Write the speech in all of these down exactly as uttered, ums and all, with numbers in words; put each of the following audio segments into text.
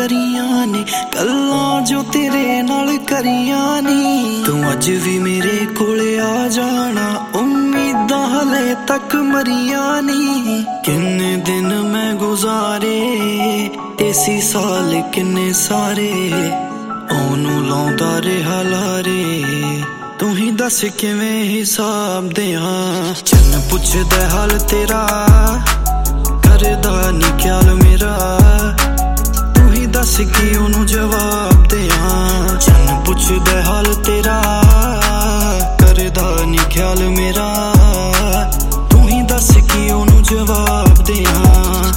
भरियां ने गल्लां जो तेरे नाल करियां नी। तू अज भी मेरे कोले आ जाना, उम्मीदां हले तक मरियां नी। किन्ने दिन मैं गुजारे इसी साल किन्ने सारे, ओनू लाउंदा रिहा लारे। तू ही दस किवें हिसाब देआं, चन्न पुछदा हाल तेरा करदा नी ख्याल मेरा। तू ही दस की ओनू जवाब देआं, चन्न पुछदा हाल तेरा करदा नी ख्याल मेरा। तू ही दस की ओनू जवाब देआं।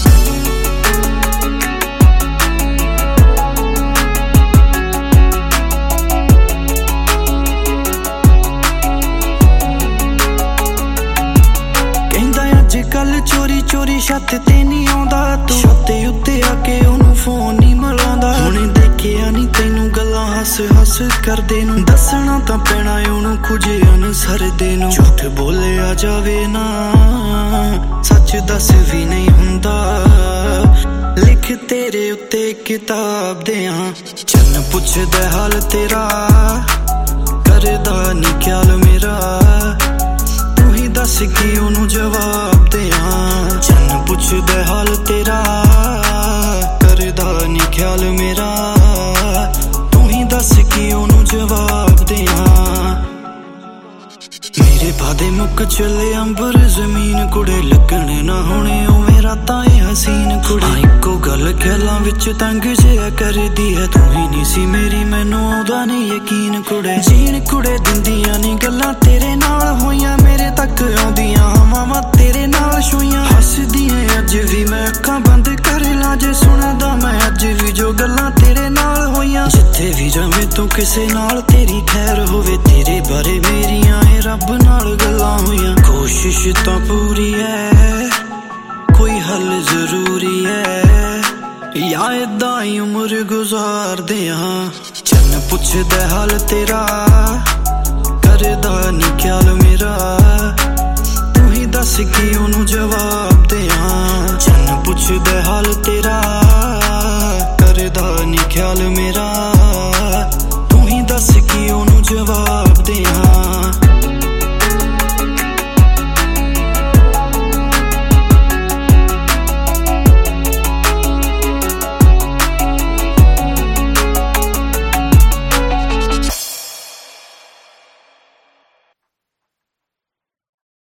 कल चोरी चोरी छत ते नहीं आउंदा तू, छत उत्ते आके ओनू फोन नहीं मिलांदा। हुणे देखिया नी तैनू गल्लां हस हस करदे नू, दसना तां पैना ओनू कुछ अनसरदे नू। झूठ बोलिया जावे ना सच दस भी नहीं हुंदा, लिख तेरे उत्ते किताब देआं। चन्न पुछदा हाल तेरा करदा नी ख्याल मेरा। तू ही दस की ओनू जवाब देआं, चन्न पुछदा हाल तेरा करदा नी ख्याल मेरा। तू ही दस की ओनू जवाब देआं। मेरे वादे मुक चले अंबर जमीन कुड़े, लगण ना होने उवें रातां ए हसीन कुड़े। इक्को गल ख्यालां विच तंग जिहा करदी है, तू ही नी सी मेरी मैनू आउंदा नी यकीन कुड़े। जीन कुड़े दिंदियां नी गल्लां तेरे नाल होइयां, मेरे तक आउंदियां हवावां तेरे नाल छुइयां। हसदियां अज भी मैं अक्खां बंद कर लां, जे सुणदा मैं अज भी जो गल्लां तेरे नाल होइयां। जिथे भी जावें तू किसे नाल तेरी खैर होवे, तेरे बारे मेरियां ए रब नाल गल्लां होइयां। कोशिश तां पूरी है कोई हल जरूरी है, या इदां ही उम्र गुजार देआं। चन्न पुछदा हाल तेरा करदा नी ख्याल मेरा। तू ही दस की ओनू जवाब देआं, चन्न पुछदा हाल तेरा करदा नी ख्याल मेरा।